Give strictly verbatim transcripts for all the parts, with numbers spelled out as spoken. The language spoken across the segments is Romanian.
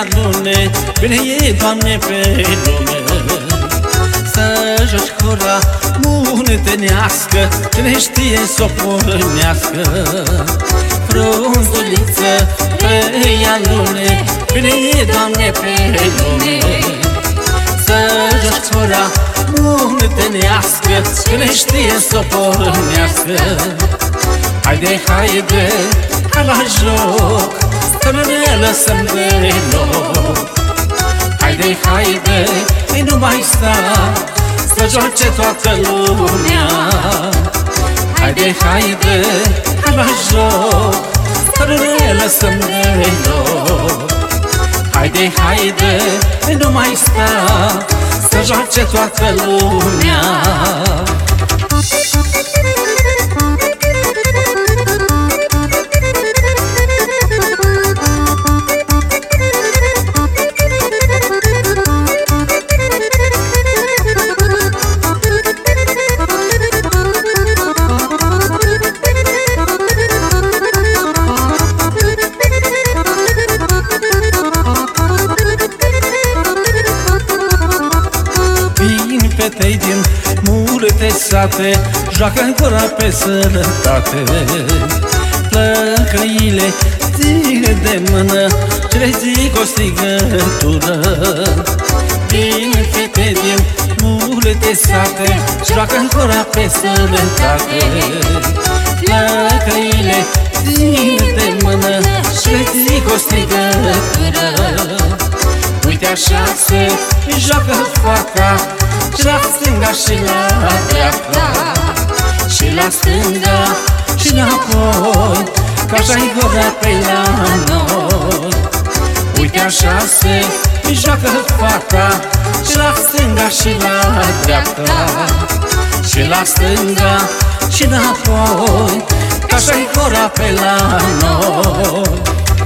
lune, bine e, Doamne, pe lume. Să joci hura muntenească, cine știe s-o pornească. Frunzuliță pe ea lune, bine e, Doamne, pe lume. Să joci hura muntenească, cine știe s-o pornească. Haide, haide, hai la joc, să nu ne lăsăm deloc. Haide, haide, ei nu mai sta, să joace toată lumea. Haide, haide, hai la joc, să nu ne lăsăm deloc. Haide, haide, ei nu mai sta, să joace toată lumea. Fetei din multe sate joacă în cura pe sănătate. Plăcăile ține de mână ce le zic o strigătură. Din fetei din multe sate joacă în cura pe sănătate. Plăcăile ține de mână ce le zic o strigătură. Uite așa se joacă fata, și la stânga și la dreapta, și la stânga și înapoi, că așa-i goda pe la noi. Uite așa se joacă fata, și la stânga și la dreapta, și la stânga și înapoi, că așa-i goda pe la noi.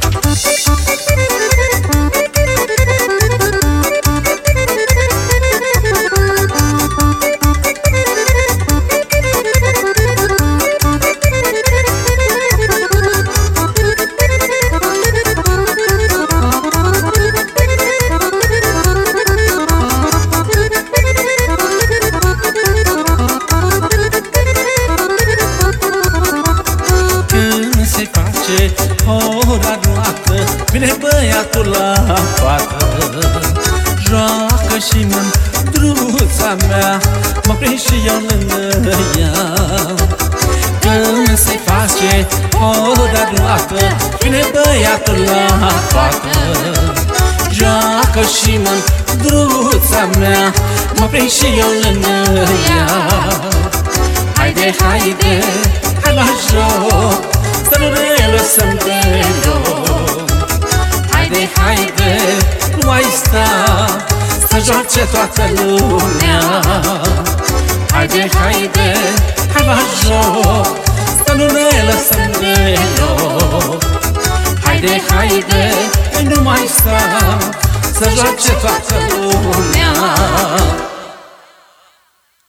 Ora noastră, vine băiatul la fată. Joacă și mândruța mea, mă prind și eu lângă ea. Când se face ora noastră, vine băiatul la fată. Joacă și mândruța mea, mă prind și eu lângă ea. Haide, haide, hai la joc, să nu ne lăsăm deloc. Haide, haide, nu mai sta, să joace toată lumea. Haide, haide, hai la joc, să nu ne lăsăm deloc. Haide, haide, nu mai sta, să joace toată lumea.